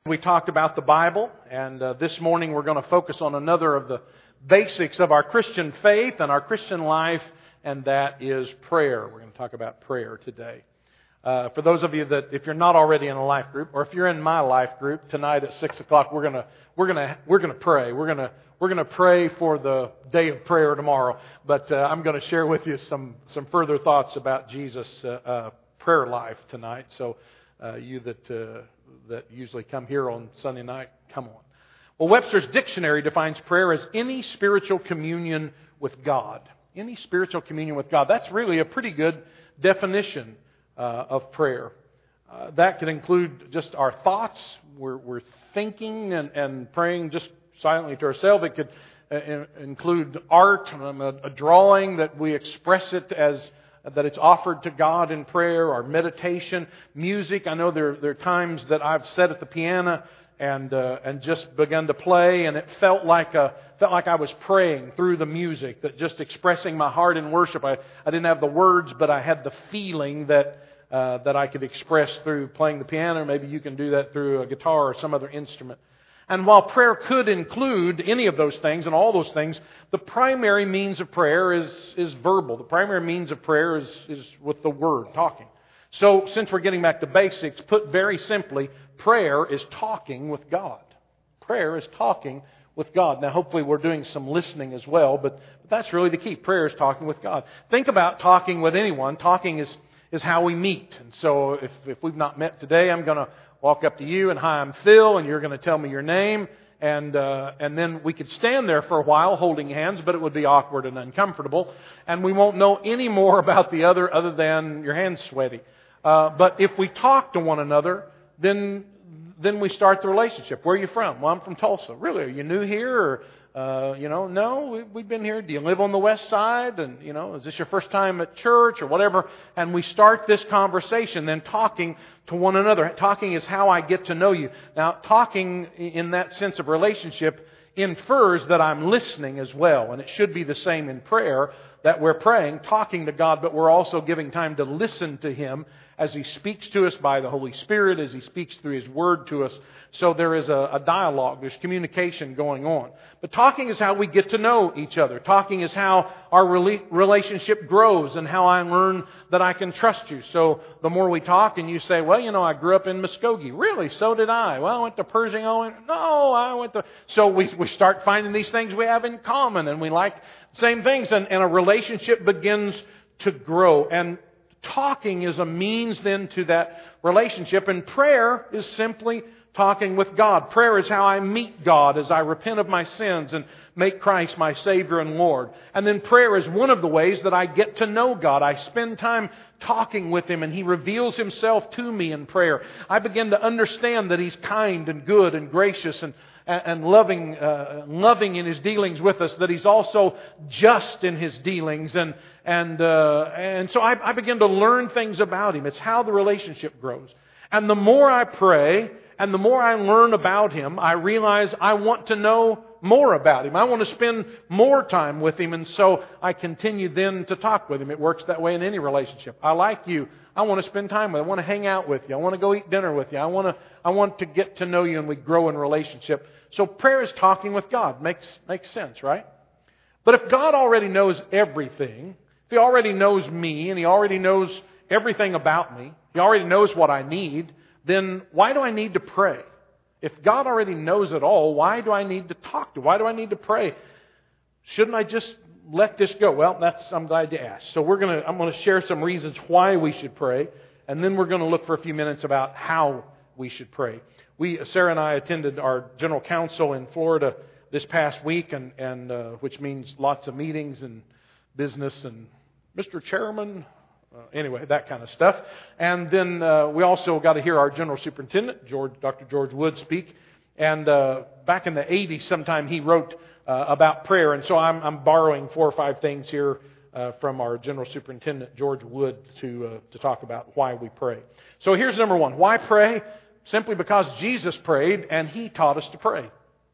We talked about the Bible, and this morning we're going to focus on another of the basics of our Christian faith and our Christian life, and that is prayer. We're going to talk about prayer today. For those of you that, if you're not already in a life group, or if you're in my life group tonight at 6 o'clock, we're going to pray. We're going to pray for the day of prayer tomorrow. But I'm going to share with you some further thoughts about Jesus' prayer life tonight. So you that usually come here on Sunday night, come on. Well, Webster's Dictionary defines prayer as any spiritual communion with God. Any spiritual communion with God. That's really a pretty good definition of prayer. That could include just our thoughts. We're thinking and praying just silently to ourselves. It could include art, a drawing that we express it as that it's offered to God in prayer, or meditation, music. I know there are times that I've sat at the piano and just begun to play, and it felt like I was praying through the music, that just expressing my heart in worship. I didn't have the words, but I had the feeling that I could express through playing the piano. Maybe you can do that through a guitar or some other instrument. And while prayer could include any of those things and all those things, the primary means of prayer is verbal. The primary means of prayer is with the Word, talking. So, since we're getting back to basics, put very simply, prayer is talking with God. Prayer is talking with God. Now, hopefully we're doing some listening as well, but that's really the key. Prayer is talking with God. Think about talking with anyone. Talking is how we meet. And so, if we've not met today, I'm going to walk up to you and, hi, I'm Phil, and you're going to tell me your name, and then we could stand there for a while holding hands, but it would be awkward and uncomfortable, and we won't know any more about the other than your hands sweaty. But if we talk to one another, then we start the relationship. Where are you from? Well, I'm from Tulsa. Really? Are you new here? Or, no, we've been here. Do you live on the west side? And, is this your first time at church or whatever? And we start this conversation, then talking to one another. Talking is how I get to know you. Now, talking in that sense of relationship infers that I'm listening as well. And it should be the same in prayer, that we're praying, talking to God, but we're also giving time to listen to Him as He speaks to us by the Holy Spirit, as He speaks through His Word to us. So there is a dialogue, there's communication going on. But talking is how we get to know each other. Talking is how our relationship grows and how I learn that I can trust you. So the more we talk and you say, well, I grew up in Muskogee. Really? So did I. Well, I went to Pershing. No, I went to... So we start finding these things we have in common, and we like the same things, and a relationship begins to grow. And talking is a means then to that relationship, and prayer is simply talking with God. Prayer is how I meet God as I repent of my sins and make Christ my Savior and Lord. And then prayer is one of the ways that I get to know God. I spend time talking with Him, and He reveals Himself to me in prayer. I begin to understand that He's kind and good and gracious and loving in His dealings with us, that He's also just in His dealings. And so I begin to learn things about Him. It's how the relationship grows. And the more I pray and the more I learn about Him, I realize I want to know more about Him. I want to spend more time with Him, and so I continue then to talk with Him. It works that way in any relationship. I like you. I want to spend time with you. I want to hang out with you. I want to go eat dinner with you. I want to get to know you, and we grow in relationship. So prayer is talking with God. Makes sense, right? But if God already knows everything, if He already knows me, and He already knows everything about me, He already knows what I need, then why do I need to pray? If God already knows it all, why do I need to talk to Him? Why do I need to pray? Shouldn't I just let this go? Well, I'm glad you asked. So I'm going to share some reasons why we should pray, and then we're going to look for a few minutes about how we should pray. Sarah and I attended our general council in Florida this past week, and which means lots of meetings and business and Mr. Chairman. Anyway, that kind of stuff. And then we also got to hear our General Superintendent, Dr. George Wood, speak. And back in the 80s, sometime he wrote about prayer. And so I'm borrowing 4 or 5 things here from our General Superintendent, George Wood, to talk about why we pray. So here's number 1. Why pray? Simply because Jesus prayed and He taught us to pray.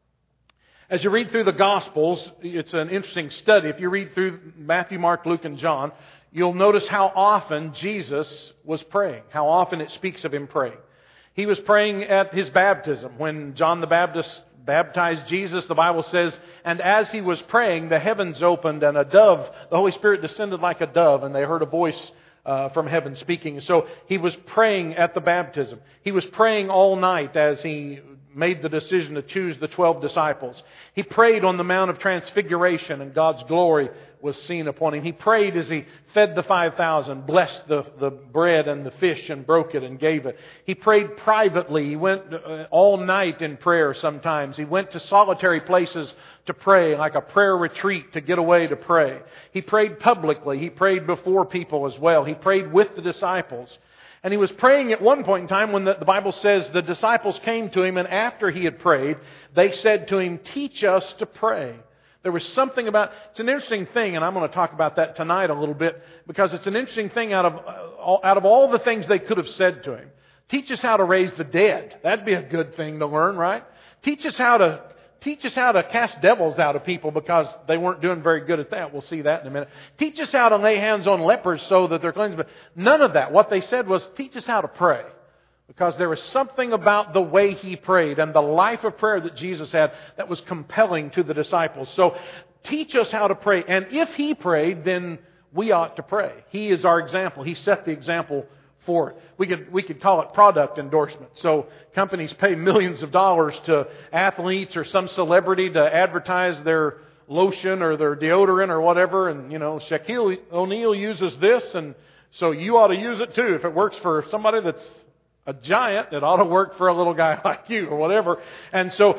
As you read through the Gospels, it's an interesting study. If you read through Matthew, Mark, Luke, and John, you'll notice how often Jesus was praying, how often it speaks of Him praying. He was praying at His baptism. When John the Baptist baptized Jesus, the Bible says, and as He was praying, the heavens opened and a dove, the Holy Spirit descended like a dove, and they heard a voice from heaven speaking. So He was praying at the baptism. He was praying all night as He made the decision to choose the 12 disciples. He prayed on the Mount of Transfiguration, and God's glory was seen upon Him. He prayed as He fed the 5,000, blessed the bread and the fish and broke it and gave it. He prayed privately. He went all night in prayer sometimes. He went to solitary places to pray, like a prayer retreat to get away to pray. He prayed publicly. He prayed before people as well. He prayed with the disciples. And He was praying at one point in time when the Bible says the disciples came to Him, and after He had prayed, they said to Him, "Teach us to pray." There was something about, it's an interesting thing, and I'm going to talk about that tonight a little bit, because it's an interesting thing out of all the things they could have said to Him. Teach us how to raise the dead. That'd be a good thing to learn, right? Teach us how to cast devils out of people, because they weren't doing very good at that. We'll see that in a minute. Teach us how to lay hands on lepers so that they're cleansed. But none of that. What they said was, teach us how to pray. Because there was something about the way He prayed and the life of prayer that Jesus had that was compelling to the disciples. So, teach us how to pray. And if He prayed, then we ought to pray. He is our example. He set the example for it. We could call it product endorsement. So companies pay millions of dollars to athletes or some celebrity to advertise their lotion or their deodorant or whatever. And, Shaquille O'Neal uses this, and so you ought to use it too. If it works for somebody that's a giant, it ought to work for a little guy like you or whatever. And so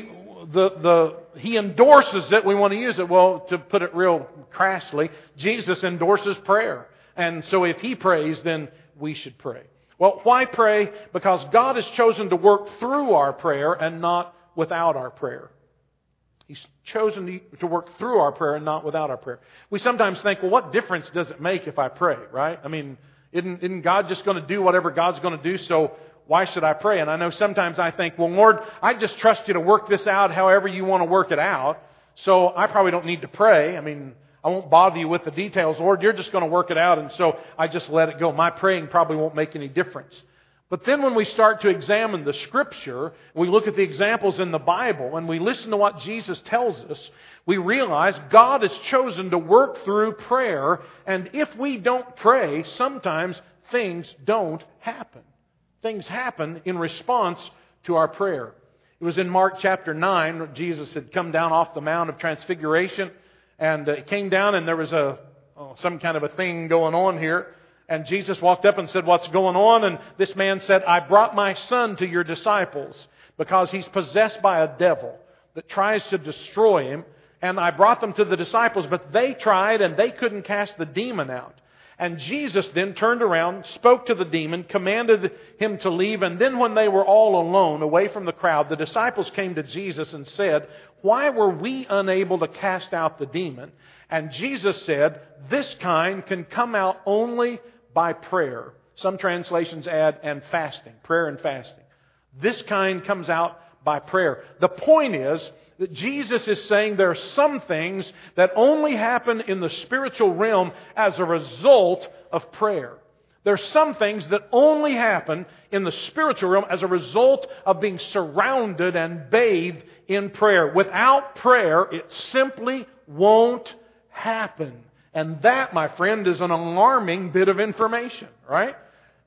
He endorses it. We want to use it. Well, to put it real crassly, Jesus endorses prayer. And so if He prays, then we should pray. Well, why pray? Because God has chosen to work through our prayer and not without our prayer. He's chosen to work through our prayer and not without our prayer. We sometimes think, well, what difference does it make if I pray, right? I mean, isn't God just going to do whatever God's going to do, so why should I pray? And I know sometimes I think, well, Lord, I just trust You to work this out however You want to work it out, so I probably don't need to pray. I mean, I won't bother You with the details. Lord, You're just going to work it out, and so I just let it go. My praying probably won't make any difference. But then when we start to examine the Scripture, we look at the examples in the Bible, and we listen to what Jesus tells us, we realize God has chosen to work through prayer, and if we don't pray, sometimes things don't happen. Things happen in response to our prayer. It was in Mark chapter 9, Jesus had come down off the Mount of Transfiguration, and He came down, and there was some kind of a thing going on here. And Jesus walked up and said, "What's going on?" And this man said, "I brought my son to your disciples because he's possessed by a devil that tries to destroy him. And I brought them to the disciples, but they tried and they couldn't cast the demon out." And Jesus then turned around, spoke to the demon, commanded him to leave. And then when they were all alone, away from the crowd, the disciples came to Jesus and said, "Why were we unable to cast out the demon?" And Jesus said, "This kind can come out only by prayer." Some translations add, and fasting. Prayer and fasting. This kind comes out by prayer. The point is that Jesus is saying there are some things that only happen in the spiritual realm as a result of prayer. There are some things that only happen in the spiritual realm as a result of being surrounded and bathed in prayer. Without prayer, it simply won't happen. And that, my friend, is an alarming bit of information, right?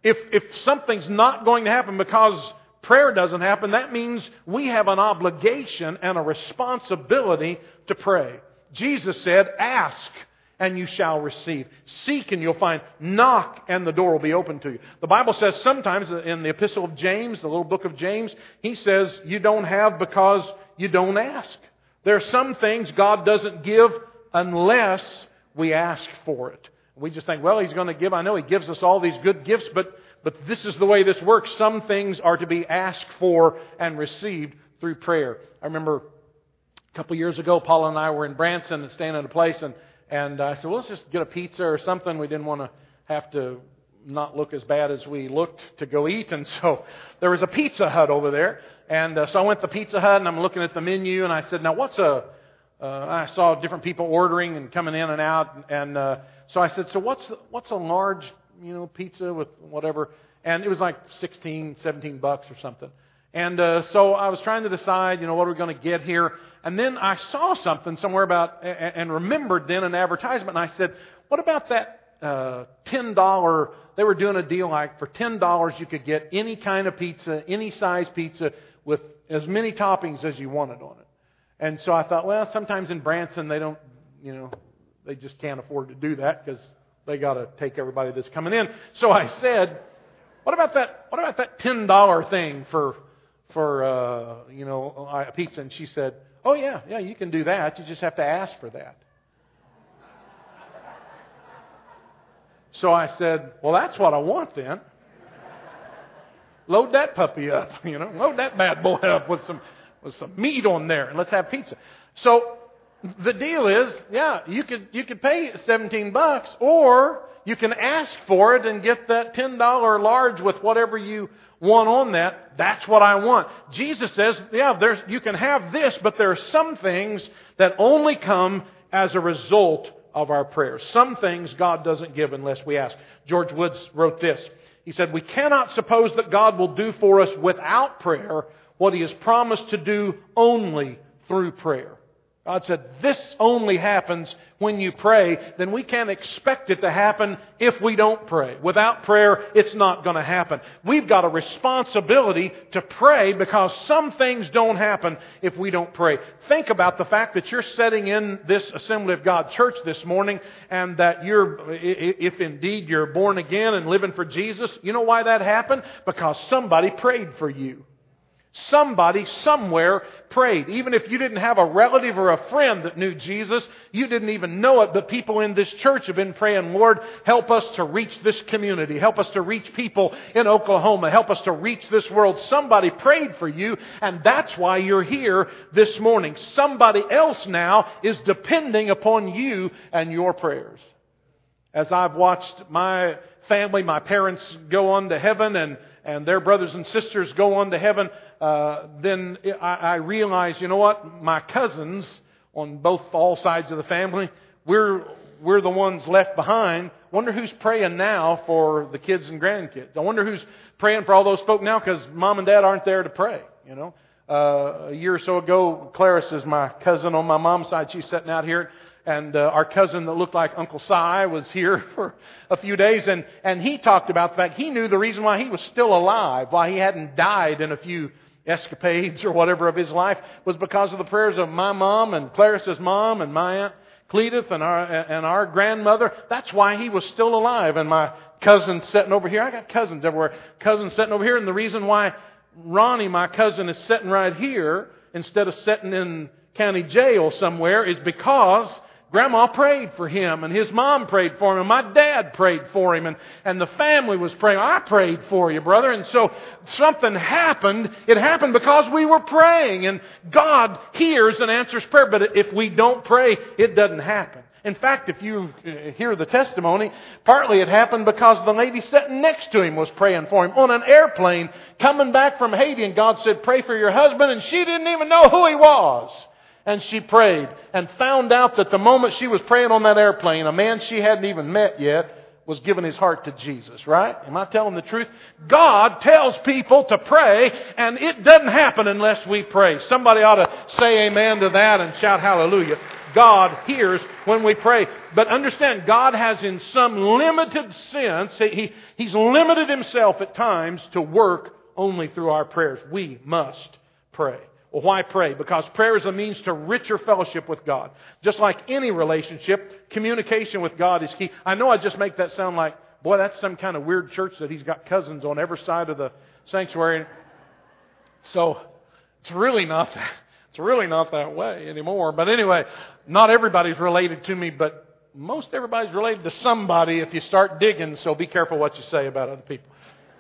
If something's not going to happen because prayer doesn't happen, that means we have an obligation and a responsibility to pray. Jesus said, "Ask and you shall receive. Seek and you'll find. Knock and the door will be open to you." The Bible says sometimes in the epistle of James, the little book of James, he says you don't have because you don't ask. There are some things God doesn't give unless we ask for it. We just think, well, He's going to give. I know He gives us all these good gifts, but this is the way this works. Some things are to be asked for and received through prayer. I remember a couple years ago, Paula and I were in Branson and staying at a place, and I said, well, let's just get a pizza or something. We didn't want to have to not look as bad as we looked to go eat. And so there was a Pizza Hut over there. And so I went to the Pizza Hut, and I'm looking at the menu, and I said, now I saw different people ordering and coming in and out. And so I said, so what's a large, pizza with whatever? And it was like 16, 17 bucks or something. And so I was trying to decide, what are we going to get here? And then I saw something somewhere about, and remembered then an advertisement, and I said, what about that $10, they were doing a deal like for $10 you could get any kind of pizza, any size pizza with as many toppings as you wanted on it. And so I thought, well, sometimes in Branson they don't, they just can't afford to do that because they got to take everybody that's coming in. So I said, what about that $10 thing for a pizza? And she said, oh yeah, you can do that. You just have to ask for that. So I said, well, that's what I want then. Load that puppy up, load that bad boy up with some meat on there, and let's have pizza. So the deal is, you could pay $17, or you can ask for it and get that $10 large with whatever you want on that. That's what I want. Jesus says, you can have this, but there are some things that only come as a result of our prayers. Some things God doesn't give unless we ask. George Woods wrote this. He said, we cannot suppose that God will do for us without prayer what He has promised to do only through prayer. God said, this only happens when you pray. Then we can't expect it to happen if we don't pray. Without prayer, it's not going to happen. We've got a responsibility to pray because some things don't happen if we don't pray. Think about the fact that you're sitting in this Assembly of God church this morning, and that if indeed you're born again and living for Jesus, you know why that happened? Because somebody prayed for you. Somebody somewhere prayed. Even if you didn't have a relative or a friend that knew Jesus, you didn't even know it, but people in this church have been praying, Lord, help us to reach this community. Help us to reach people in Oklahoma. Help us to reach this world. Somebody prayed for you, and that's why you're here this morning. Somebody else now is depending upon you and your prayers. As I've watched my family, my parents go on to heaven, and their brothers and sisters go on to heaven, then I realize, my cousins on all sides of the family, we're the ones left behind. Wonder who's praying now for the kids and grandkids. I wonder who's praying for all those folk now, because mom and dad aren't there to pray. A year or so ago, Clarice is my cousin on my mom's side. She's sitting out here. And our cousin that looked like Uncle Si was here for a few days. And he talked about the fact he knew the reason why he was still alive, why he hadn't died in a few escapades or whatever of his life, was because of the prayers of my mom and Clarice's mom and my Aunt Cledith and our grandmother. That's why he was still alive. And my cousin sitting over here. I got cousins everywhere. Cousins sitting over here. And the reason why Ronnie, my cousin, is sitting right here instead of sitting in county jail somewhere is because Grandma prayed for him, and his mom prayed for him, and my dad prayed for him, and the family was praying. I prayed for you, brother. And so something happened. It happened because we were praying, and God hears and answers prayer. But if we don't pray, it doesn't happen. In fact, if you hear the testimony, partly it happened because the lady sitting next to him was praying for him on an airplane coming back from Haiti, and God said, pray for your husband, and she didn't even know who he was. And she prayed and found out that the moment she was praying on that airplane, a man she hadn't even met yet was giving his heart to Jesus, right? Am I telling the truth? God tells people to pray, and it doesn't happen unless we pray. Somebody ought to say amen to that and shout hallelujah. God hears when we pray. But understand, God has in some limited sense, He's limited Himself at times to work only through our prayers. We must pray. Well, why pray? Because prayer is a means to richer fellowship with God. Just like any relationship, communication with God is key. I know I just make that sound like, boy, that's some kind of weird church that he's got cousins on every side of the sanctuary. So it's really not that way anymore. But anyway, not everybody's related to me, but most everybody's related to somebody if you start digging. So be careful what you say about other people.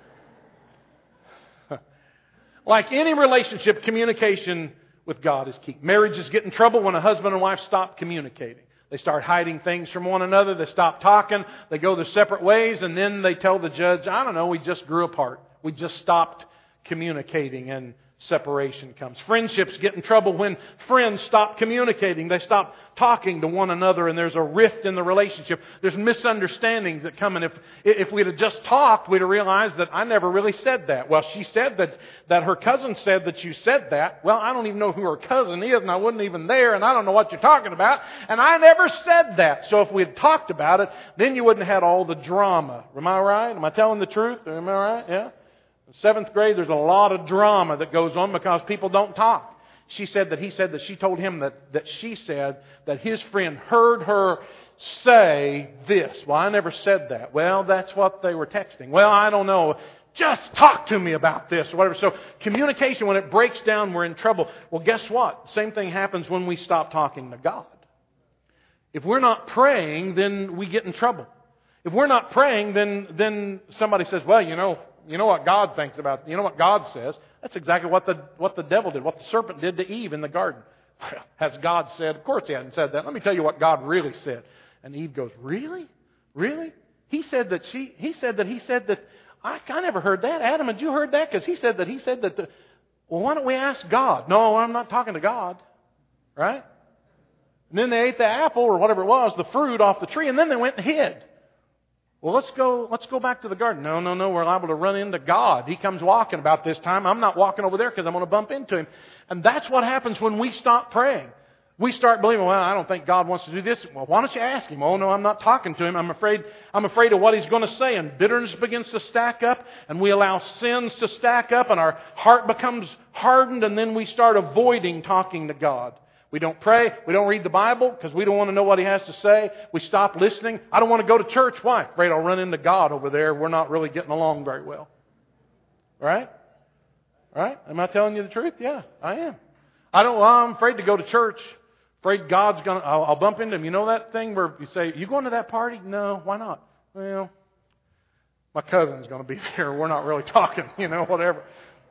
Like any relationship, communication with God is key. Marriages get in trouble when a husband and wife stop communicating. They start hiding things from one another. They stop talking. They go their separate ways. And then they tell the judge, I don't know, we just grew apart. We just stopped communicating. And separation comes. Friendships get in trouble when friends stop communicating. They stop talking to one another, and there's a rift in the relationship. There's misunderstandings that come. And if we'd have just talked, we'd have realized that I never really said that. Well, she said that her cousin said that you said that. Well, I don't even know who her cousin is, and I wasn't even there, and I don't know what you're talking about. And I never said that. So if we'd talked about it, then you wouldn't have had all the drama. Am I right? Am I telling the truth? Am I right? Yeah? In 7th grade, there's a lot of drama that goes on because people don't talk. She said that she told him that she said that his friend heard her say this. Well, I never said that. Well, that's what they were texting. Well, I don't know. Just talk to me about this or whatever. So communication, when it breaks down, we're in trouble. Well, guess what? Same thing happens when we stop talking to God. If we're not praying, then we get in trouble. If we're not praying, then somebody says, well, you know what God thinks about it. You know what God says. That's exactly what the devil did, what the serpent did to Eve in the garden. Has God said? Of course he hadn't said that. Let me tell you what God really said. And Eve goes, really? Really? He said that I never heard that. Adam, had you heard that? Because he said that. Well, why don't we ask God? No, I'm not talking to God. Right? And then they ate the apple or whatever it was, the fruit off the tree, and then they went and hid. Well, let's go back to the garden. No, we're liable to run into God. He comes walking about this time. I'm not walking over there because I'm going to bump into Him. And that's what happens when we stop praying. We start believing, well, I don't think God wants to do this. Well, why don't you ask Him? Oh, no, I'm not talking to Him. I'm afraid of what He's going to say. And bitterness begins to stack up, and we allow sins to stack up, and our heart becomes hardened, and then we start avoiding talking to God. We don't pray. We don't read the Bible because we don't want to know what He has to say. We stop listening. I don't want to go to church. Why? Afraid I'll run into God over there. We're not really getting along very well. Right? Right? Am I telling you the truth? Yeah, I am. I'm afraid to go to church. Afraid God's going to... I'll bump into Him. You know that thing where you say, you going to that party? No, why not? Well, my cousin's going to be there. We're not really talking, whatever.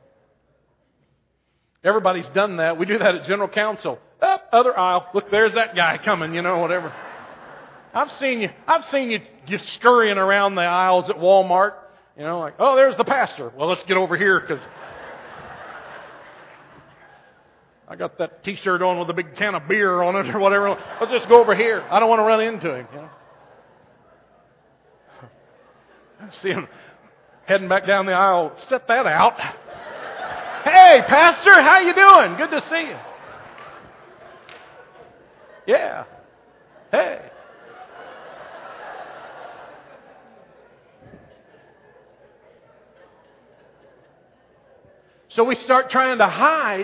Everybody's done that. We do that at General Council. Up, other aisle. Look, there's that guy coming, whatever. I've seen you scurrying around the aisles at Walmart. Like, oh, there's the pastor. Well, let's get over here because I got that T-shirt on with a big can of beer on it or whatever. Let's just go over here. I don't want to run into him. I see him heading back down the aisle. Set that out. Hey, Pastor, how you doing? Good to see you. Yeah. Hey. So we start trying to hide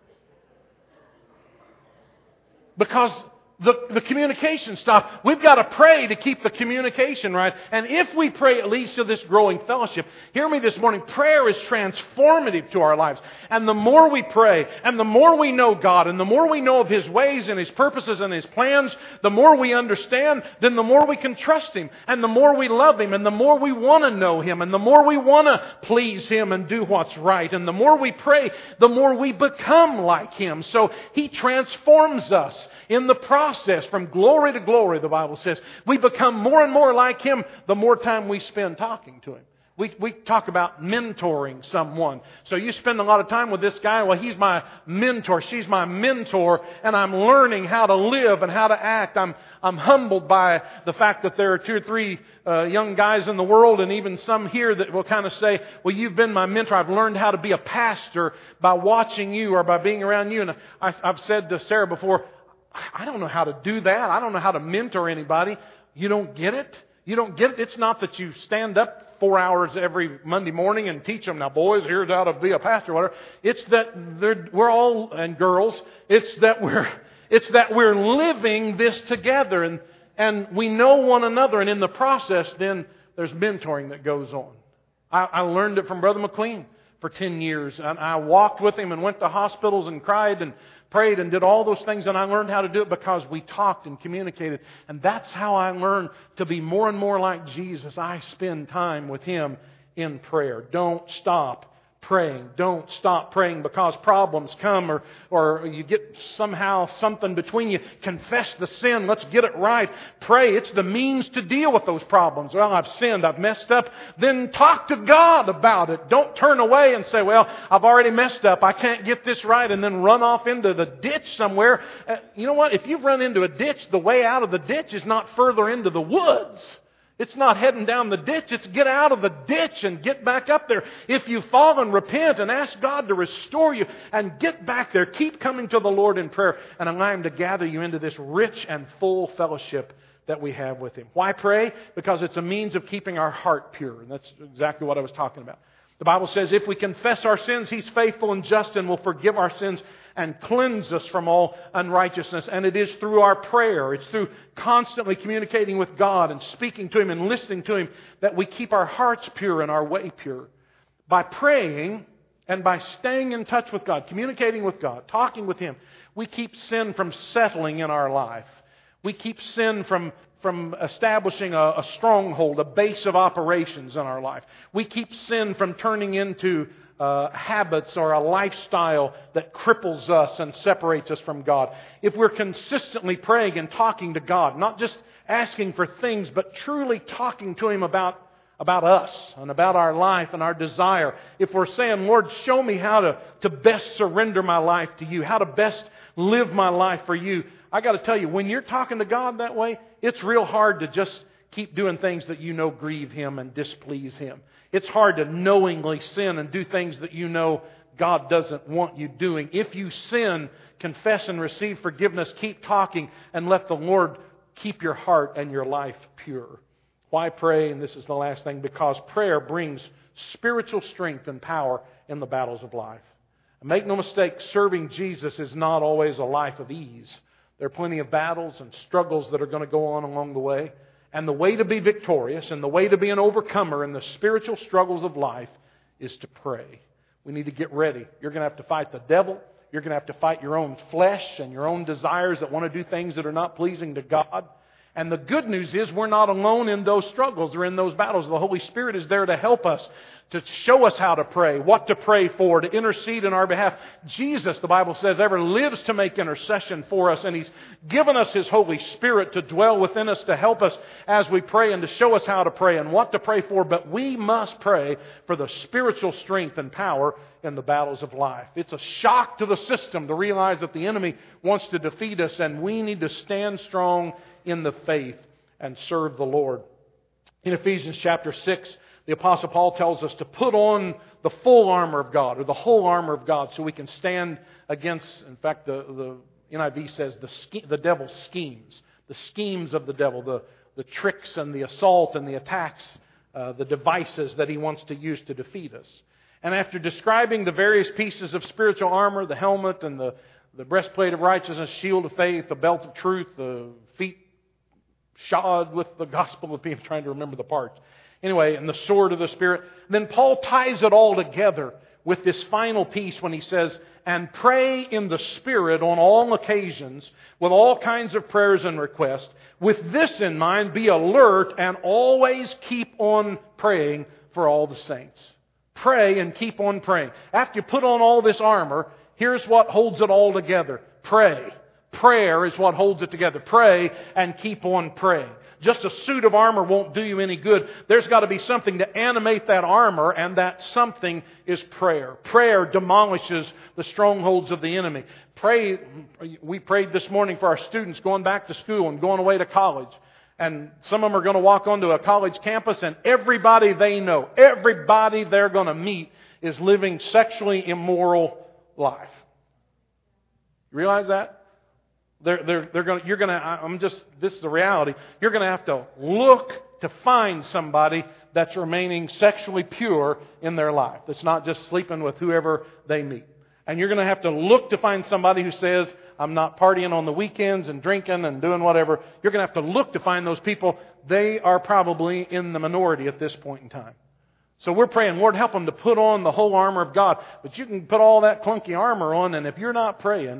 because the communication stops. We've got to pray to keep the communication right. And if we pray, it leads to this growing fellowship. Hear me this morning. Prayer is transformative to our lives. And the more we pray, and the more we know God, and the more we know of His ways and His purposes and His plans, the more we understand, then the more we can trust Him. And the more we love Him, and the more we want to know Him, and the more we want to please Him and do what's right. And the more we pray, the more we become like Him. So He transforms us in the process from glory to glory, the Bible says. We become more and more like Him the more time we spend talking to Him. We talk about mentoring someone. So you spend a lot of time with this guy. Well, he's my mentor. She's my mentor. And I'm learning how to live and how to act. I'm humbled by the fact that there are 2 or 3 young guys in the world and even some here that will kind of say, well, you've been my mentor. I've learned how to be a pastor by watching you or by being around you. And I've said to Sarah before, I don't know how to do that. I don't know how to mentor anybody. You don't get it? You don't get it? It's not that you stand up 4 hours every Monday morning and teach them, now boys, here's how to be a pastor or whatever. It's that we're all, and girls, it's that we're living this together and we know one another, and in the process then there's mentoring that goes on. I learned it from Brother McLean for 10 years. And I walked with him and went to hospitals and cried and prayed and did all those things, and I learned how to do it because we talked and communicated. And that's how I learned to be more and more like Jesus. I spend time with Him in prayer. Don't stop praying. Don't stop praying because problems come or you get somehow something between you. Confess the sin. Let's get it right. Pray. It's the means to deal with those problems. Well, I've sinned. I've messed up. Then talk to God about it. Don't turn away and say, well, I've already messed up. I can't get this right, and then run off into the ditch somewhere. You know what? If you've run into a ditch, the way out of the ditch is not further into the woods. It's not heading down the ditch. It's get out of the ditch and get back up there. If you fall, and repent and ask God to restore you and get back there. Keep coming to the Lord in prayer and allow Him to gather you into this rich and full fellowship that we have with Him. Why pray? Because it's a means of keeping our heart pure. And that's exactly what I was talking about. The Bible says if we confess our sins, He's faithful and just and will forgive our sins and cleanse us from all unrighteousness. And it is through our prayer, it's through constantly communicating with God and speaking to Him and listening to Him that we keep our hearts pure and our way pure. By praying and by staying in touch with God, communicating with God, talking with Him, we keep sin from settling in our life. We keep sin from establishing a stronghold, a base of operations in our life. We keep sin from turning into habits or a lifestyle that cripples us and separates us from God. If we're consistently praying and talking to God, not just asking for things, but truly talking to Him about us and about our life and our desire. If we're saying, Lord, show me how to best surrender my life to You, how to best live my life for You. I got to tell you, when you're talking to God that way, it's real hard to just keep doing things that you know grieve Him and displease Him. It's hard to knowingly sin and do things that you know God doesn't want you doing. If you sin, confess and receive forgiveness, keep talking, and let the Lord keep your heart and your life pure. Why pray? And this is the last thing, because prayer brings spiritual strength and power in the battles of life. And make no mistake, serving Jesus is not always a life of ease. There are plenty of battles and struggles that are going to go on along the way. And the way to be victorious and the way to be an overcomer in the spiritual struggles of life is to pray. We need to get ready. You're going to have to fight the devil. You're going to have to fight your own flesh and your own desires that want to do things that are not pleasing to God. And the good news is we're not alone in those struggles or in those battles. The Holy Spirit is there to help us, to show us how to pray, what to pray for, to intercede in our behalf. Jesus, the Bible says, ever lives to make intercession for us, and He's given us His Holy Spirit to dwell within us, to help us as we pray and to show us how to pray and what to pray for. But we must pray for the spiritual strength and power in the battles of life. It's a shock to the system to realize that the enemy wants to defeat us, and we need to stand strong in the faith and serve the Lord. In Ephesians chapter 6, the Apostle Paul tells us to put on the full armor of God, or the whole armor of God, so we can stand against, in fact, the NIV says, the devil's schemes. The schemes of the devil, the tricks and the assault and the attacks, the devices that he wants to use to defeat us. And after describing the various pieces of spiritual armor, the helmet and the breastplate of righteousness, shield of faith, the belt of truth, the feet shod with the gospel of peace, trying to remember the parts. Anyway, and the sword of the Spirit. Then Paul ties it all together with this final piece when he says, and pray in the Spirit on all occasions with all kinds of prayers and requests. With this in mind, be alert and always keep on praying for all the saints. Pray and keep on praying. After you put on all this armor, here's what holds it all together. Pray. Prayer is what holds it together. Pray and keep on praying. Just a suit of armor won't do you any good. There's got to be something to animate that armor, and that something is prayer. Prayer demolishes the strongholds of the enemy. We prayed this morning for our students going back to school and going away to college. And some of them are going to walk onto a college campus, and everybody they know, everybody they're going to meet is living sexually immoral life. You realize that? This is the reality. You're going to have to look to find somebody that's remaining sexually pure in their life. That's not just sleeping with whoever they meet. And you're going to have to look to find somebody who says, I'm not partying on the weekends and drinking and doing whatever. You're going to have to look to find those people. They are probably in the minority at this point in time. So we're praying, Lord, help them to put on the whole armor of God. But you can put all that clunky armor on, and if you're not praying,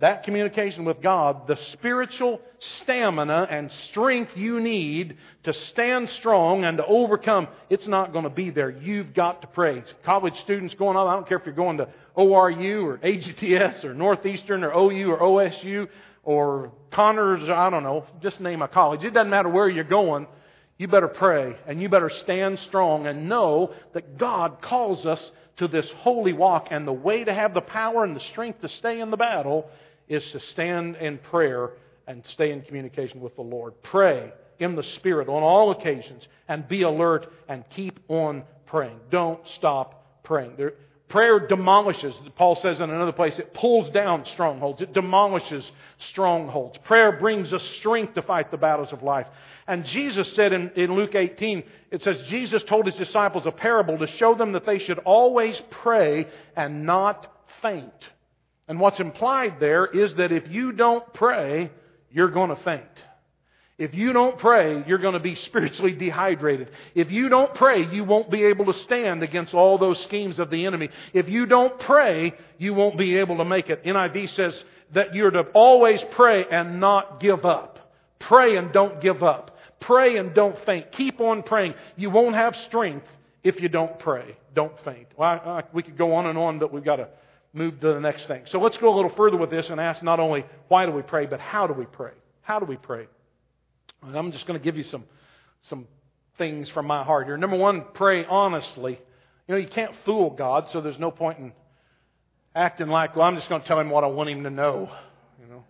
that communication with God, the spiritual stamina and strength you need to stand strong and to overcome, it's not going to be there. You've got to pray. College students going on, I don't care if you're going to ORU or AGTS or Northeastern or OU or OSU or Connors, I don't know, just name a college. It doesn't matter where you're going. You better pray and you better stand strong and know that God calls us to this holy walk, and the way to have the power and the strength to stay in the battle is to stand in prayer and stay in communication with the Lord. Pray in the Spirit on all occasions and be alert and keep on praying. Don't stop praying. Prayer demolishes, Paul says in another place, it pulls down strongholds. It demolishes strongholds. Prayer brings us strength to fight the battles of life. And Jesus said in Luke 18, it says, Jesus told His disciples a parable to show them that they should always pray and not faint. And what's implied there is that if you don't pray, you're going to faint. If you don't pray, you're going to be spiritually dehydrated. If you don't pray, you won't be able to stand against all those schemes of the enemy. If you don't pray, you won't be able to make it. NIV says that you're to always pray and not give up. Pray and don't give up. Pray and don't faint. Keep on praying. You won't have strength if you don't pray. Don't faint. Well, we could go on, but we've got to move to the next thing. So let's go a little further with this and ask not only why do we pray, but how do we pray? How do we pray? And I'm just going to give you some things from my heart here. Number one, pray honestly. You know, you can't fool God, so there's no point in acting like, well, I'm just going to tell Him what I want Him to know. You know,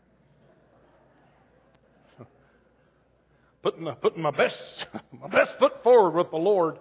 putting my best foot forward with the Lord.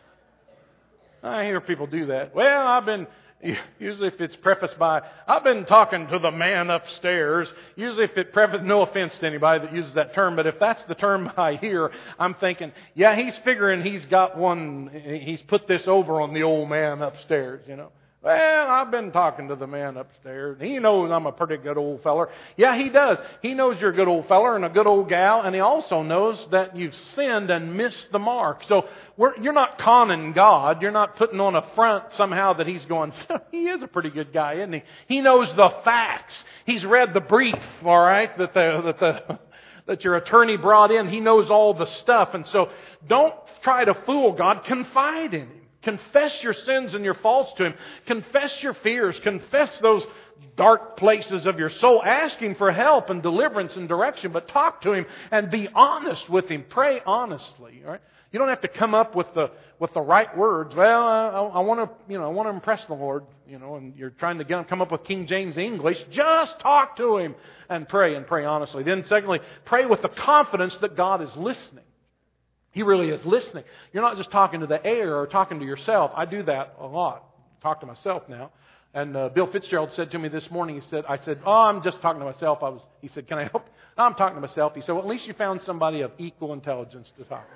I hear people do that. Well, usually if it's prefaced by, I've been talking to the man upstairs. Usually if it prefaced, no offense to anybody that uses that term, but if that's the term I hear, I'm thinking, yeah, he's figuring he's put this over on the old man upstairs, you know. Well, I've been talking to the man upstairs. He knows I'm a pretty good old feller. Yeah, he does. He knows you're a good old feller and a good old gal, and he also knows that you've sinned and missed the mark. So you're not conning God. You're not putting on a front somehow that He's going, he is a pretty good guy, isn't he? He knows the facts. He's read the brief, all right, that your attorney brought in. He knows all the stuff. And so don't try to fool God. Confide in Him. Confess your sins and your faults to Him. Confess your fears. Confess those dark places of your soul. Ask Him for help and deliverance and direction. But talk to Him and be honest with Him. Pray honestly. All right? You don't have to come up with the right words. Well, I want to impress the Lord. You know, and you're trying to come up with King James English. Just talk to Him and pray honestly. Then, secondly, pray with the confidence that God is listening. He really is listening. You're not just talking to the air or talking to yourself. I do that a lot. Talk to myself now. And Bill Fitzgerald said to me this morning, I said, oh, I'm just talking to myself. He said, can I help? No, I'm talking to myself. He said, well, at least you found somebody of equal intelligence to talk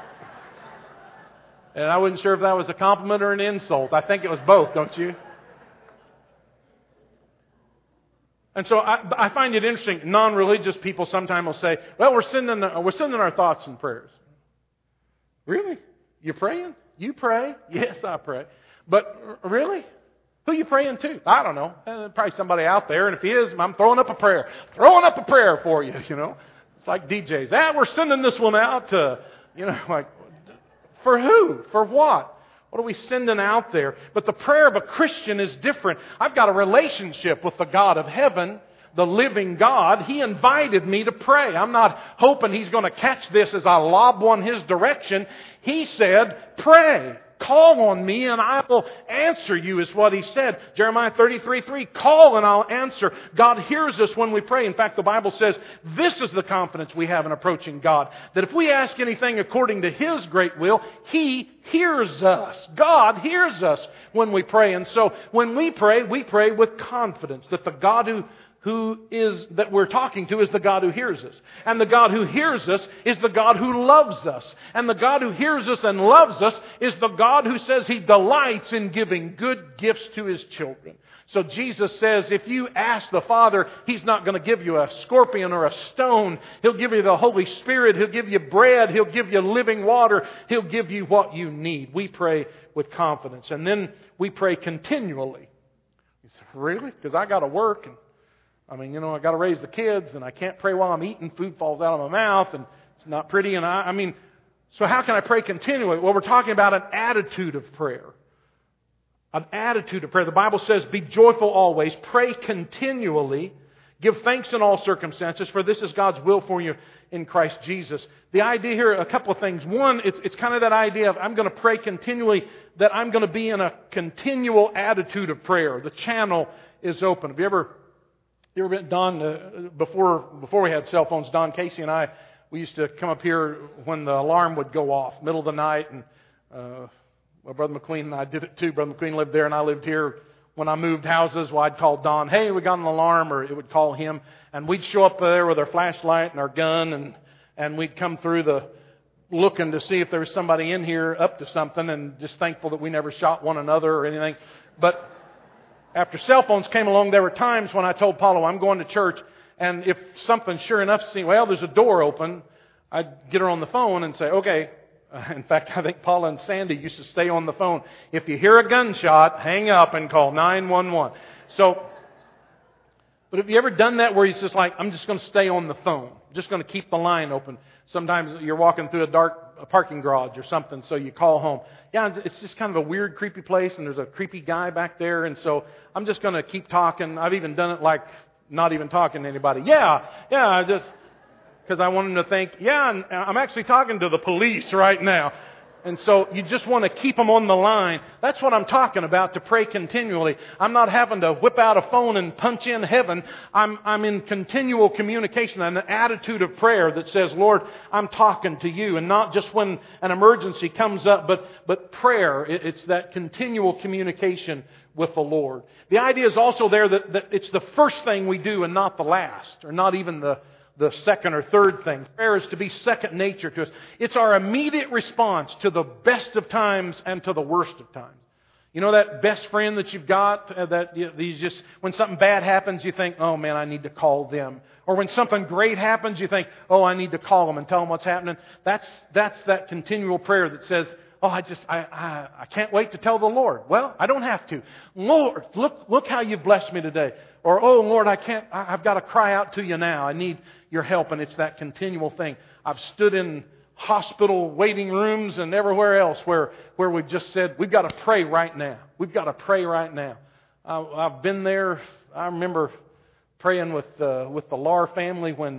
to. And I wasn't sure if that was a compliment or an insult. I think it was both, don't you? And so I find it interesting. Non-religious people sometimes will say, well, we're sending our thoughts and prayers. Really? You're praying? You pray? Yes, I pray. But really? Who are you praying to? I don't know. Probably somebody out there. And if he is, I'm throwing up a prayer. Throwing up a prayer for you, you know. It's like DJs. We're sending this one out to, like, for who? For what? What are we sending out there? But the prayer of a Christian is different. I've got a relationship with the God of heaven, the living God. He invited me to pray. I'm not hoping He's going to catch this as I lob one His direction. He said, pray. Call on me and I will answer you, is what He said. Jeremiah 33:3, call and I'll answer. God hears us when we pray. In fact, the Bible says this is the confidence we have in approaching God. That if we ask anything according to His great will, He hears us. God hears us when we pray. And so when we pray with confidence that the God that we're talking to is the God who hears us. And the God who hears us is the God who loves us. And the God who hears us and loves us is the God who says He delights in giving good gifts to His children. So Jesus says if you ask the Father, He's not going to give you a scorpion or a stone. He'll give you the Holy Spirit. He'll give you bread. He'll give you living water. He'll give you what you need. We pray with confidence. And then we pray continually. You say, really? Because I got to work and I mean, I got to raise the kids, and I can't pray while I'm eating. Food falls out of my mouth, and it's not pretty. And I mean, so how can I pray continually? Well, we're talking about an attitude of prayer. An attitude of prayer. The Bible says, be joyful always, pray continually, give thanks in all circumstances, for this is God's will for you in Christ Jesus. The idea here, a couple of things. One, it's kind of that idea of I'm going to pray continually, that I'm going to be in a continual attitude of prayer. The channel is open. Have you ever been, Don, before we had cell phones, Don Casey and I, we used to come up here when the alarm would go off, middle of the night, and Brother McQueen and I did it too. Brother McQueen lived there and I lived here. When I moved houses, well, I'd call Don, hey, we got an alarm, or it would call him. And we'd show up there with our flashlight and our gun, and we'd come through looking to see if there was somebody in here up to something, and just thankful that we never shot one another or anything. But after cell phones came along, there were times when I told Paulo, I'm going to church, and if something sure enough seemed, well, there's a door open, I'd get her on the phone and say, okay. In fact, I think Paula and Sandy used to stay on the phone. If you hear a gunshot, hang up and call 911. But have you ever done that where it's just like, I'm just going to stay on the phone. I'm just going to keep the line open. Sometimes you're walking through a dark parking garage or something, so you call home. Yeah, it's just kind of a weird, creepy place, and there's a creepy guy back there, and so I'm just going to keep talking. I've even done it like not even talking to anybody. Because I want them to think, I'm actually talking to the police right now. And so you just want to keep them on the line. That's what I'm talking about, to pray continually. I'm not having to whip out a phone and punch in heaven. I'm in continual communication, an attitude of prayer that says, Lord, I'm talking to you. And not just when an emergency comes up, but prayer. It's that continual communication with the Lord. The idea is also there that it's the first thing we do and not the last, or not even the second or third thing. Prayer is to be second nature to us. It's our immediate response to the best of times and to the worst of times. You know that best friend that you've got, when something bad happens, you think, oh man, I need to call them. Or when something great happens, you think, oh, I need to call them and tell them what's happening. That's that continual prayer that says, oh, I can't wait to tell the Lord. Well, I don't have to. Lord, look how you've blessed me today. Or, oh Lord, I've got to cry out to you now. I need your help. And it's that continual thing. I've stood in hospital waiting rooms and everywhere else where we've just said, we've got to pray right now. We've got to pray right now. I've been there. I remember praying with the Lahr family when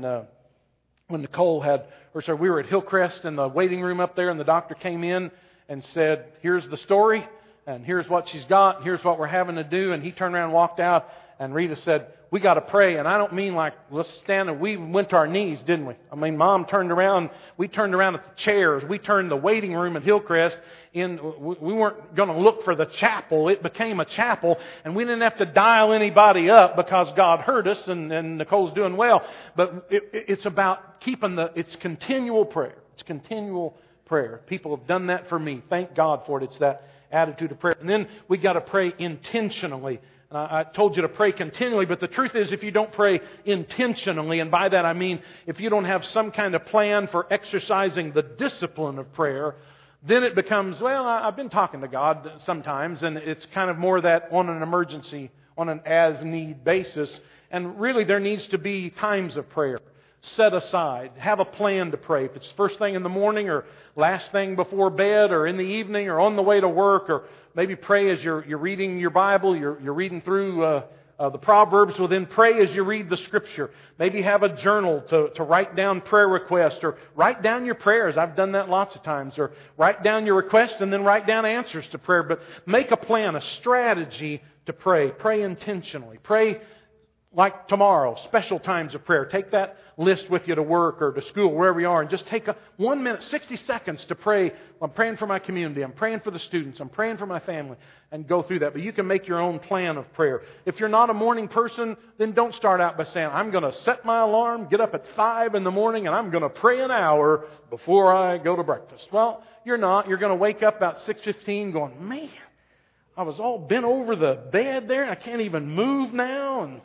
Nicole we were at Hillcrest in the waiting room up there, and the doctor came in and said, here's the story, and here's what she's got, and here's what we're having to do. And he turned around and walked out, and Rita said, we got to pray. And I don't mean like, let's stand and we went to our knees, didn't we? I mean, Mom turned around, we turned around at the chairs, we turned the waiting room at Hillcrest in. We weren't going to look for the chapel. It became a chapel, and we didn't have to dial anybody up because God heard us, and Nicole's doing well. But it's about it's continual prayer. It's continual prayer. People have done that for me. Thank God for it. It's that attitude of prayer. And then we got to pray intentionally. I told you to pray continually, but the truth is, if you don't pray intentionally, and by that I mean if you don't have some kind of plan for exercising the discipline of prayer, then it becomes, well, I've been talking to God sometimes, and it's kind of more that on an emergency, on an as-need basis. And really there needs to be times of prayer set aside. Have a plan to pray. If it's first thing in the morning, or last thing before bed, or in the evening, or on the way to work, or maybe pray as you're reading your Bible, you're reading through the Proverbs. Well, then pray as you read the Scripture. Maybe have a journal to write down prayer requests, or write down your prayers. I've done that lots of times. Or write down your requests and then write down answers to prayer. But make a plan, a strategy to pray. Pray intentionally. Pray like tomorrow, special times of prayer. Take that list with you to work or to school, wherever you are, and just take 1 minute, 60 seconds to pray. I'm praying for my community. I'm praying for the students. I'm praying for my family, and go through that. But you can make your own plan of prayer. If you're not a morning person, then don't start out by saying, I'm going to set my alarm, get up at 5 in the morning, and I'm going to pray an hour before I go to breakfast. Well, you're not. You're going to wake up about 6:15 going, man, I was all bent over the bed there, and I can't even move now. And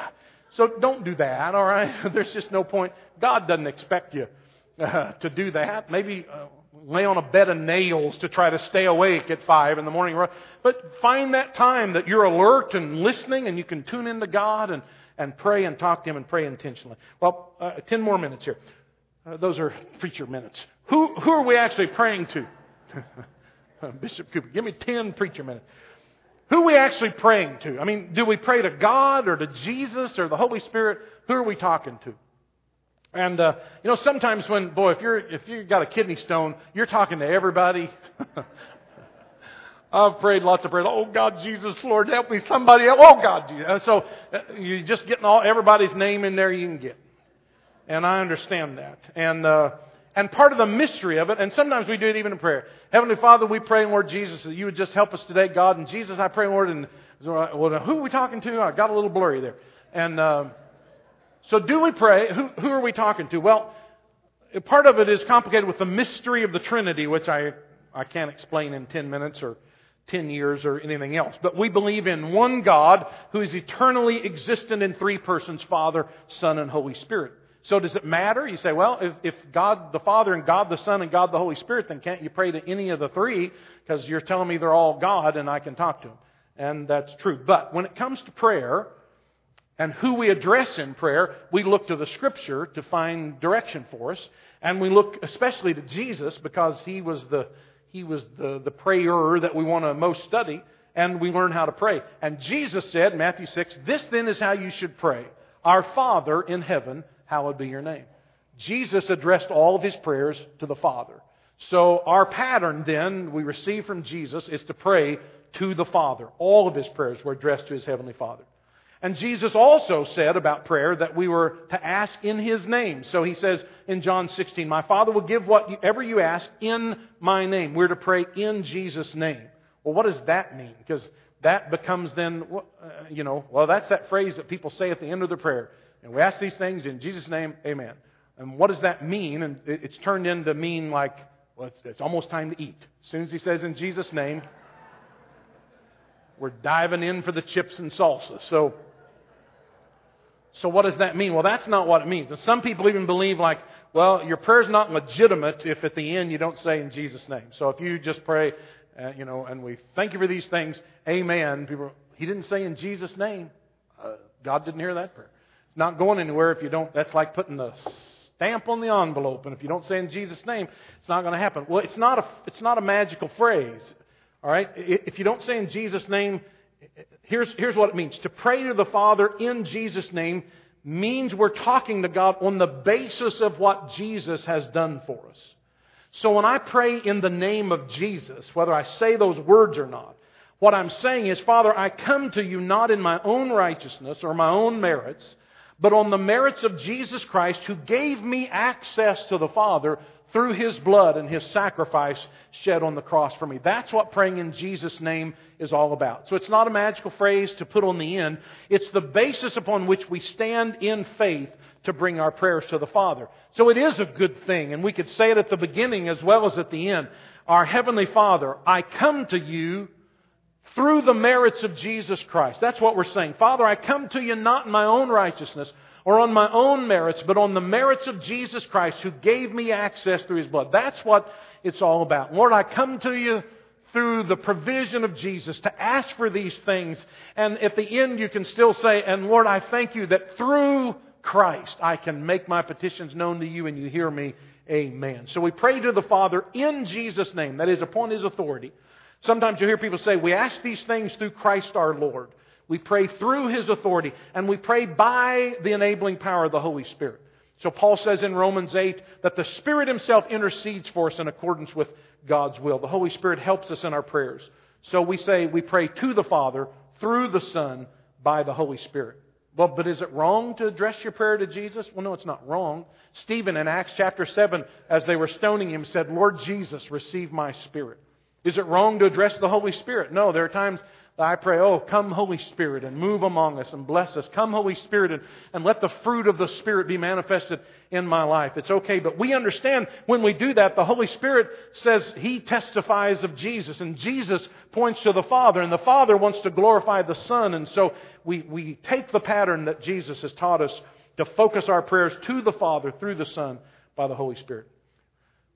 so don't do that, all right? There's just no point. God doesn't expect you to do that. Maybe lay on a bed of nails to try to stay awake at 5 in the morning. But find that time that you're alert and listening and you can tune into God and pray and talk to Him and pray intentionally. Well, 10 more minutes here. Those are preacher minutes. Who are we actually praying to? Bishop Cooper, give me 10 preacher minutes. Who are we actually praying to? I mean, do we pray to God or to Jesus or the Holy Spirit? Who are we talking to? And, sometimes if you've got a kidney stone, you're talking to everybody. I've prayed lots of prayers. Oh, God, Jesus, Lord, help me. Somebody else. Oh, God, Jesus. So you're just getting everybody's name in there you can get. And I understand that. And part of the mystery of it, and sometimes we do it even in prayer. Heavenly Father, we pray, Lord Jesus, that you would just help us today, God. And Jesus, I pray, Lord, and well, who are we talking to? I got a little blurry there. And so do we pray? Who are we talking to? Well, part of it is complicated with the mystery of the Trinity, which I can't explain in 10 minutes or 10 years or anything else. But we believe in one God who is eternally existent in 3 persons, Father, Son, and Holy Spirit. So does it matter? You say, well, if God the Father and God the Son and God the Holy Spirit, then can't you pray to any of the 3? Because you're telling me they're all God and I can talk to them. And that's true. But when it comes to prayer and who we address in prayer, we look to the Scripture to find direction for us. And we look especially to Jesus because He was the prayer that we want to most study. And we learn how to pray. And Jesus said, Matthew 6, "This then is how you should pray. Our Father in heaven, hallowed be your name." Jesus addressed all of His prayers to the Father. So our pattern then we receive from Jesus is to pray to the Father. All of His prayers were addressed to His Heavenly Father. And Jesus also said about prayer that we were to ask in His name. So He says in John 16, "My Father will give whatever you ask in my name." We're to pray in Jesus' name. Well, what does that mean? Because that becomes then, that's that phrase that people say at the end of their prayer. And we ask these things in Jesus' name, amen. And what does that mean? And it's turned into mean like, well, it's almost time to eat. As soon as He says in Jesus' name, we're diving in for the chips and salsa. So what does that mean? Well, that's not what it means. And some people even believe like, well, your prayer's not legitimate if at the end you don't say in Jesus' name. So if you just pray, and we thank you for these things, amen. He didn't say in Jesus' name. God didn't hear that prayer. It's not going anywhere if you don't. That's like putting the stamp on the envelope. And if you don't say in Jesus' name, it's not going to happen. Well, it's not a magical phrase. All right? If you don't say in Jesus' name, here's what it means. To pray to the Father in Jesus' name means we're talking to God on the basis of what Jesus has done for us. So when I pray in the name of Jesus, whether I say those words or not, what I'm saying is, Father, I come to you not in my own righteousness or my own merits, but on the merits of Jesus Christ who gave me access to the Father through His blood and His sacrifice shed on the cross for me. That's what praying in Jesus' name is all about. So it's not a magical phrase to put on the end. It's the basis upon which we stand in faith to bring our prayers to the Father. So it is a good thing, and we could say it at the beginning as well as at the end. Our Heavenly Father, I come to you through the merits of Jesus Christ. That's what we're saying. Father, I come to you not in my own righteousness or on my own merits, but on the merits of Jesus Christ who gave me access through His blood. That's what it's all about. Lord, I come to you through the provision of Jesus to ask for these things. And at the end you can still say, and Lord, I thank you that through Christ I can make my petitions known to you and you hear me. Amen. So we pray to the Father in Jesus' name, that is upon His authority. Sometimes you hear people say, we ask these things through Christ our Lord. We pray through His authority, and we pray by the enabling power of the Holy Spirit. So Paul says in Romans 8 that the Spirit Himself intercedes for us in accordance with God's will. The Holy Spirit helps us in our prayers. So we say we pray to the Father through the Son by the Holy Spirit. Well, but is it wrong to address your prayer to Jesus? Well, no, it's not wrong. Stephen in Acts chapter 7, as they were stoning him, said, Lord Jesus, receive my spirit. Is it wrong to address the Holy Spirit? No, there are times that I pray, oh, come Holy Spirit and move among us and bless us. Come Holy Spirit and let the fruit of the Spirit be manifested in my life. It's okay, but we understand when we do that, the Holy Spirit says He testifies of Jesus and Jesus points to the Father and the Father wants to glorify the Son. And so we take the pattern that Jesus has taught us to focus our prayers to the Father through the Son by the Holy Spirit.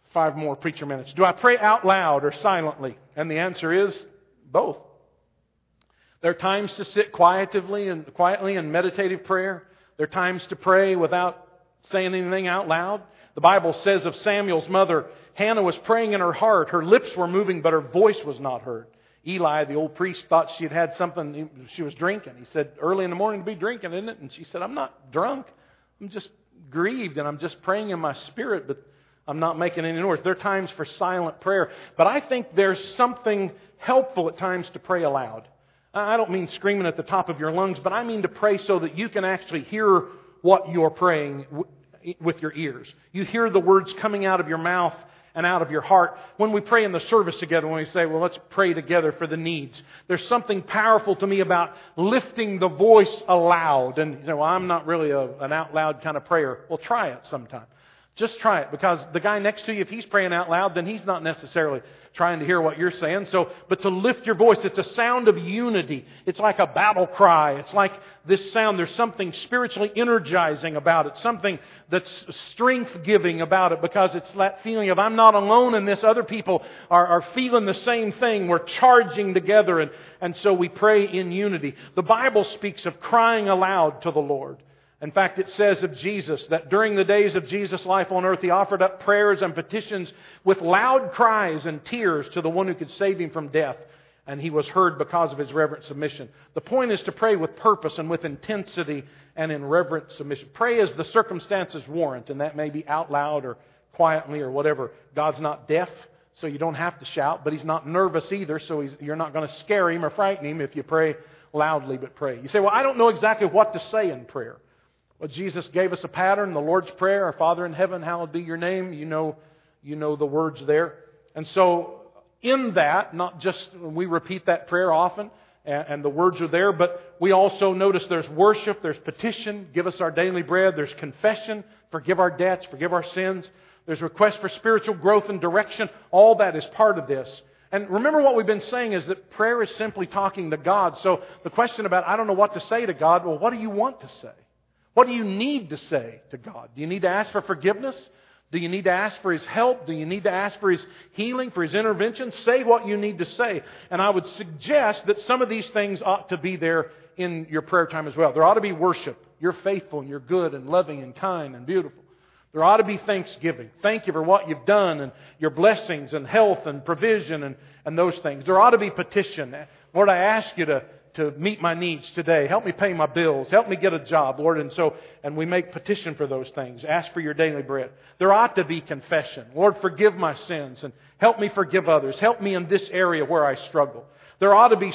5 more preacher minutes. Do I pray out loud or silently? And the answer is both. There are times to sit quietly in meditative prayer. There are times to pray without saying anything out loud. The Bible says of Samuel's mother, Hannah was praying in her heart. Her lips were moving, but her voice was not heard. Eli, the old priest, thought she had something. She was drinking. He said, early in the morning to be drinking, isn't it? And she said, I'm not drunk. I'm just grieved, and I'm just praying in my spirit, but I'm not making any noise. There are times for silent prayer. But I think there's something helpful at times to pray aloud. I don't mean screaming at the top of your lungs, but I mean to pray so that you can actually hear what you're praying with your ears. You hear the words coming out of your mouth and out of your heart. When we pray in the service together, when we say, well, let's pray together for the needs, there's something powerful to me about lifting the voice aloud. And you say, well, I'm not really an out loud kind of prayer. Well, try it sometime. Just try it, because the guy next to you, if he's praying out loud, then he's not necessarily trying to hear what you're saying. But to lift your voice, it's a sound of unity. It's like a battle cry. It's like this sound. There's something spiritually energizing about it, something that's strength-giving about it, because it's that feeling of I'm not alone in this. Other people are feeling the same thing. We're charging together, and so we pray in unity. The Bible speaks of crying aloud to the Lord. In fact, it says of Jesus that during the days of Jesus' life on earth, He offered up prayers and petitions with loud cries and tears to the one who could save Him from death. And He was heard because of His reverent submission. The point is to pray with purpose and with intensity and in reverent submission. Pray as the circumstances warrant, and that may be out loud or quietly or whatever. God's not deaf, so you don't have to shout, but He's not nervous either, so you're not going to scare Him or frighten Him if you pray loudly, but pray. You say, well, I don't know exactly what to say in prayer. Well, Jesus gave us a pattern, the Lord's Prayer, Our Father in heaven, hallowed be your name. You know the words there. And so in that, not just we repeat that prayer often, and the words are there, but we also notice there's worship, there's petition, give us our daily bread, there's confession, forgive our debts, forgive our sins. There's request for spiritual growth and direction. All that is part of this. And remember what we've been saying is that prayer is simply talking to God. So the question about, I don't know what to say to God, well, what do you want to say? What do you need to say to God? Do you need to ask for forgiveness? Do you need to ask for His help? Do you need to ask for His healing, for His intervention? Say what you need to say. And I would suggest that some of these things ought to be there in your prayer time as well. There ought to be worship. You're faithful and you're good and loving and kind and beautiful. There ought to be thanksgiving. Thank you for what you've done and your blessings and health and provision and those things. There ought to be petition. Lord, I ask you to meet my needs today. Help me pay my bills. Help me get a job, Lord. And we make petition for those things. Ask for your daily bread. There ought to be confession. Lord, forgive my sins and help me forgive others. Help me in this area where I struggle. There ought to be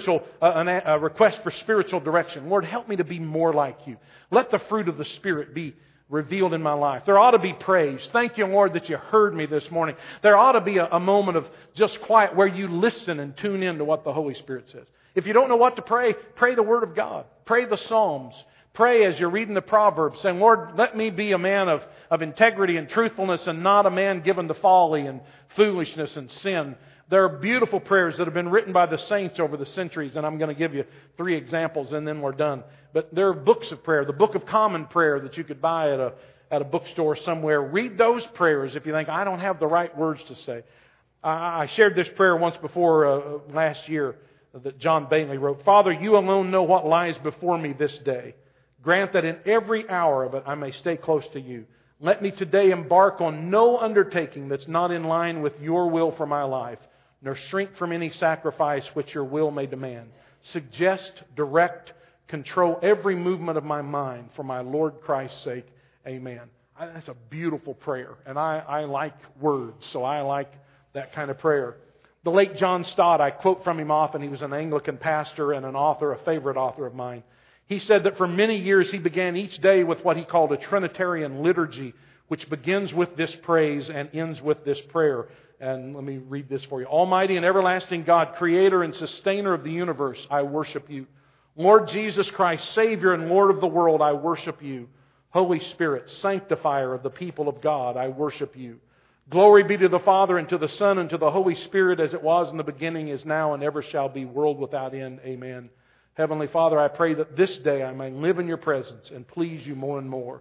a request for spiritual direction. Lord, help me to be more like you. Let the fruit of the Spirit be revealed in my life. There ought to be praise. Thank you, Lord, that you heard me this morning. There ought to be a moment of just quiet where you listen and tune in to what the Holy Spirit says. If you don't know what to pray, pray the Word of God. Pray the Psalms. Pray as you're reading the Proverbs, saying, Lord, let me be a man of integrity and truthfulness and not a man given to folly and foolishness and sin. There are beautiful prayers that have been written by the saints over the centuries, and I'm going to give you 3 examples and then we're done. But there are books of prayer, the Book of Common Prayer that you could buy at a bookstore somewhere. Read those prayers if you think, I don't have the right words to say. I shared this prayer once before last year that John Bailey wrote. Father, you alone know what lies before me this day. Grant that in every hour of it I may stay close to you. Let me today embark on no undertaking that's not in line with your will for my life, nor shrink from any sacrifice which your will may demand. Suggest, direct, control every movement of my mind for my Lord Christ's sake. Amen. That's a beautiful prayer. And I like words, so I like that kind of prayer. The late John Stott, I quote from him often. He was an Anglican pastor and an author, a favorite author of mine. He said that for many years he began each day with what he called a Trinitarian liturgy, which begins with this praise and ends with this prayer. And let me read this for you. Almighty and everlasting God, Creator and Sustainer of the universe, I worship you. Lord Jesus Christ, Savior and Lord of the world, I worship you. Holy Spirit, Sanctifier of the people of God, I worship you. Glory be to the Father, and to the Son, and to the Holy Spirit, as it was in the beginning, is now, and ever shall be, world without end. Amen. Heavenly Father, I pray that this day I may live in your presence and please you more and more.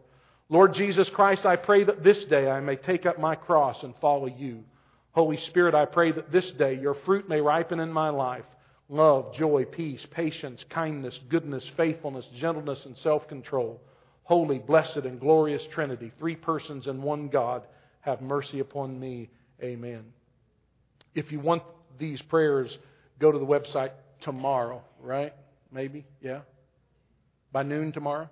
Lord Jesus Christ, I pray that this day I may take up my cross and follow You. Holy Spirit, I pray that this day Your fruit may ripen in my life. Love, joy, peace, patience, kindness, goodness, faithfulness, gentleness, and self-control. Holy, blessed, and glorious Trinity, three persons and one God, have mercy upon me. Amen. If you want these prayers, go to the website tomorrow, right? Maybe, yeah? By noon tomorrow.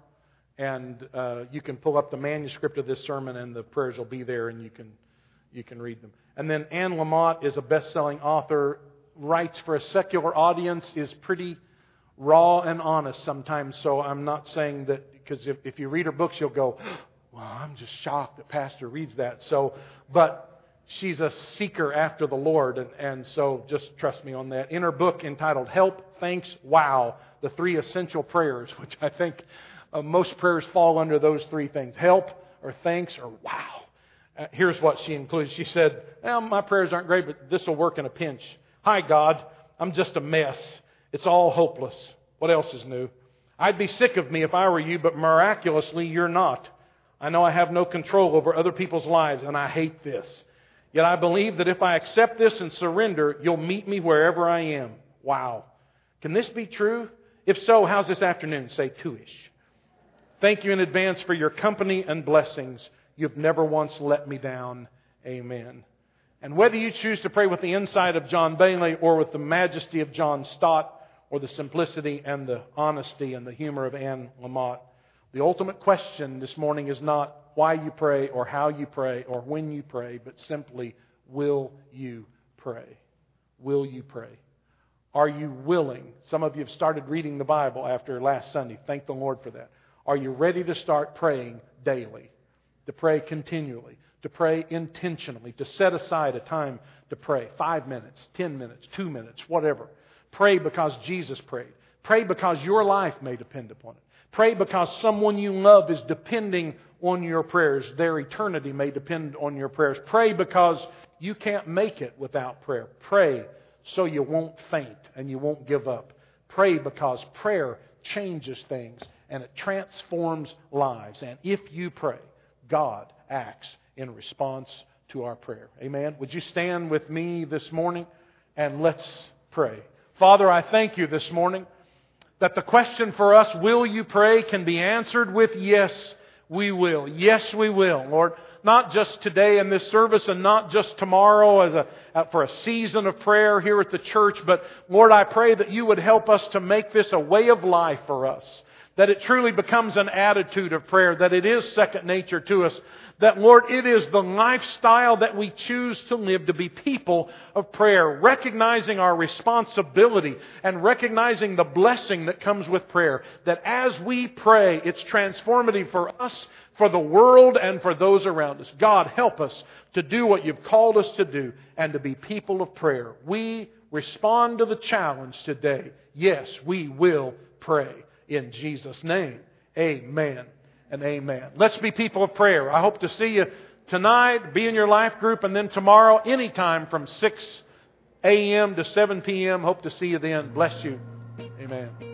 And you can pull up the manuscript of this sermon and the prayers will be there and you can read them. And then Anne Lamott is a best-selling author, writes for a secular audience, is pretty raw and honest sometimes. So I'm not saying that, because if you read her books, you'll go, well, I'm just shocked that Pastor reads that. So, but she's a seeker after the Lord, and so just trust me on that. In her book entitled Help, Thanks, Wow, the three essential prayers, which I think most prayers fall under those three things: help, or thanks, or wow. Here's what she includes. She said, well, my prayers aren't great, but this will work in a pinch. Hi, God, I'm just a mess. It's all hopeless. What else is new? I'd be sick of me if I were You, but miraculously You're not. I know I have no control over other people's lives, and I hate this. Yet I believe that if I accept this and surrender, You'll meet me wherever I am. Wow. Can this be true? If so, how's this afternoon? Say 2-ish. Thank You in advance for Your company and blessings. You've never once let me down. Amen. And whether you choose to pray with the insight of John Bailey or with the majesty of John Stott or the simplicity and the honesty and the humor of Anne Lamott, the ultimate question this morning is not why you pray or how you pray or when you pray, but simply, will you pray? Will you pray? Are you willing? Some of you have started reading the Bible after last Sunday. Thank the Lord for that. Are you ready to start praying daily? To pray continually? To pray intentionally? To set aside a time to pray? 5 minutes, 10 minutes, 2 minutes, whatever. Pray because Jesus prayed. Pray because your life may depend upon it. Pray because someone you love is depending on your prayers. Their eternity may depend on your prayers. Pray because you can't make it without prayer. Pray so you won't faint and you won't give up. Pray because prayer changes things and it transforms lives. And if you pray, God acts in response to our prayer. Amen. Would you stand with me this morning and let's pray. Father, I thank You this morning that the question for us, will you pray, can be answered with yes, we will. Yes, we will, Lord. Not just today in this service and not just tomorrow for a season of prayer here at the church, but Lord, I pray that You would help us to make this a way of life for us. That it truly becomes an attitude of prayer, that it is second nature to us, that, Lord, it is the lifestyle that we choose to live, to be people of prayer, recognizing our responsibility and recognizing the blessing that comes with prayer, that as we pray, it's transformative for us, for the world, and for those around us. God, help us to do what You've called us to do and to be people of prayer. We respond to the challenge today. Yes, we will pray. In Jesus' name, amen and amen. Let's be people of prayer. I hope to see you tonight, be in your life group, and then tomorrow, anytime from 6 a.m. to 7 p.m. Hope to see you then. Bless you. Amen.